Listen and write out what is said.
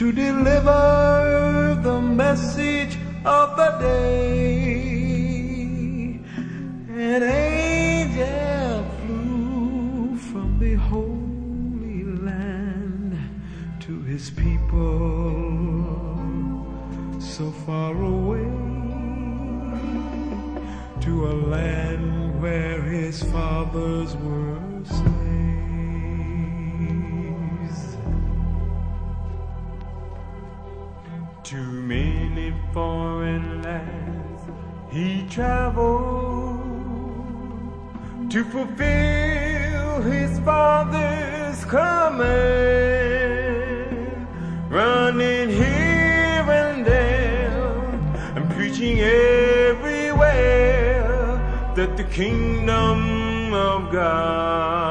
to deliver the message of the day. An angel flew from the Holy Land to his people so far away, to a land where his fathers were slaves. To many foreign lands he traveled to fulfill his father's command, running here and there and preaching everywhere that the kingdom of God